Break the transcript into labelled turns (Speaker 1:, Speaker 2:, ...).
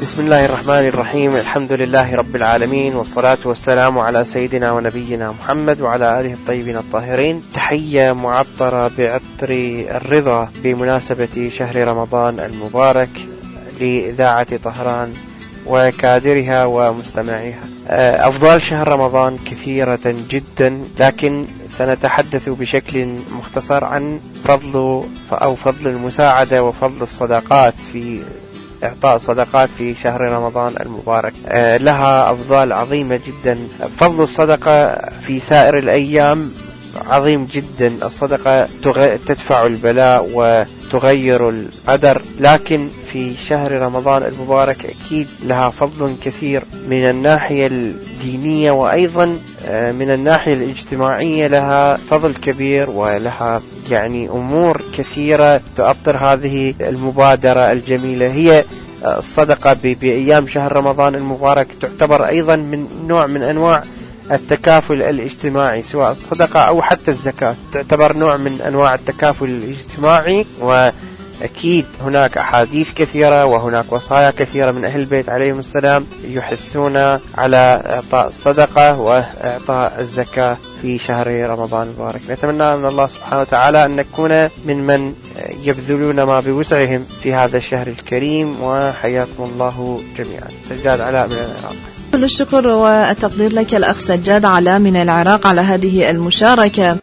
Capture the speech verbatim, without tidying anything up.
Speaker 1: بسم الله الرحمن الرحيم. الحمد لله رب العالمين، والصلاة والسلام على سيدنا ونبينا محمد وعلى آله الطيبين الطاهرين. تحية معطرة بعطر الرضا بمناسبة شهر رمضان المبارك لإذاعة طهران وكادرها ومستمعيها. أفضال شهر رمضان كثيرة جدا، لكن سنتحدث بشكل مختصر عن فضل أو فضل المساعدة وفضل الصدقات في إعطاء الصدقات في شهر رمضان المبارك. لها أفضال عظيمة جدا. فضل الصدقة في سائر الأيام عظيم جدا. الصدقة تدفع البلاء وتغير القدر، لكن في شهر رمضان المبارك أكيد لها فضل كثير من الناحية الدينية، وأيضا من الناحية الاجتماعية لها فضل كبير، ولها يعني أمور كثيرة تؤطر هذه المبادرة الجميلة. هي الصدقة بأيام شهر رمضان المبارك تعتبر أيضا من نوع من أنواع التكافل الاجتماعي، سواء الصدقة أو حتى الزكاة تعتبر نوع من أنواع التكافل الاجتماعي. وأكيد هناك أحاديث كثيرة وهناك وصايا كثيرة من أهل البيت عليهم السلام يحثون على إعطاء الصدقة وإعطاء الزكاة في شهر رمضان المبارك. نتمنى من الله سبحانه وتعالى أن نكون من من يبذلون ما بوسعهم في هذا الشهر الكريم، وحياكم الله جميعا. سجاد علاء من العراق.
Speaker 2: كل الشكر والتقدير لك الأخ سجاد علاء من العراق على هذه المشاركة.